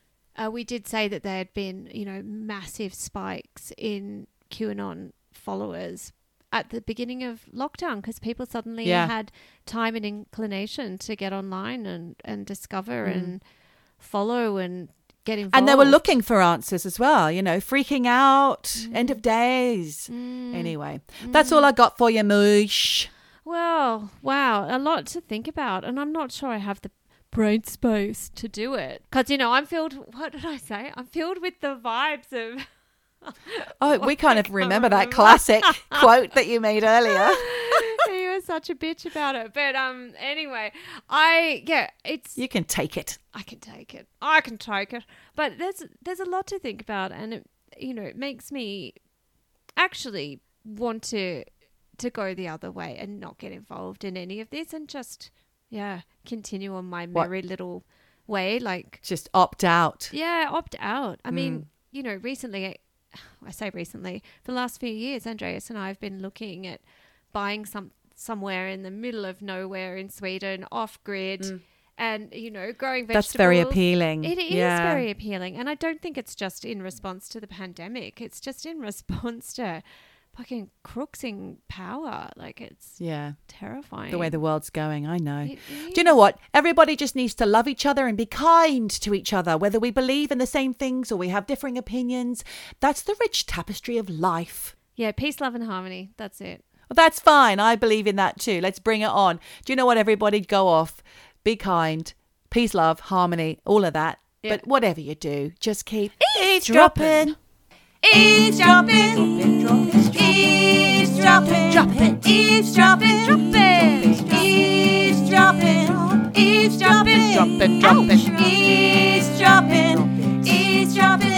we did say that there had been, you know, massive spikes in QAnon followers at the beginning of lockdown because people suddenly had time and inclination to get online and discover and follow and get involved. And they were looking for answers as well, you know, freaking out, end of days. Anyway, that's all I got for you, Moosh. Well, wow, a lot to think about. And I'm not sure I have the brain space to do it. Because, you know, I'm filled, what did I say? I'm filled with the vibes of... Oh, we kind of remember that classic quote that you made earlier. You were such a bitch about it. But anyway, it's... You can take it. I can take it. But there's a lot to think about, and it makes me actually want to go the other way and not get involved in any of this and just continue on my merry little way, like just opt out. Yeah, opt out. I mean, recently, I say recently, for the last few years, Andreas and I have been looking at buying somewhere in the middle of nowhere in Sweden, off grid. And, growing vegetables. That's very appealing. It is very appealing. And I don't think it's just in response to the pandemic. It's just in response to fucking crooks in power. Like, it's terrifying. The way the world's going, I know. Do you know what? Everybody just needs to love each other and be kind to each other, whether we believe in the same things or we have differing opinions. That's the rich tapestry of life. Yeah, peace, love and harmony. That's it. Well, that's fine. I believe in that too. Let's bring it on. Do you know what? Everybody go off. Be kind, peace, love, harmony, all of that. Yeah. But whatever you do, just keep eavesdropping. Eavesdropping. Eavesdropping. Dropping. Eavesdropping. Dropping. Eavesdropping. Eavesdropping. Dropping. Eavesdropping. Eavesdropping.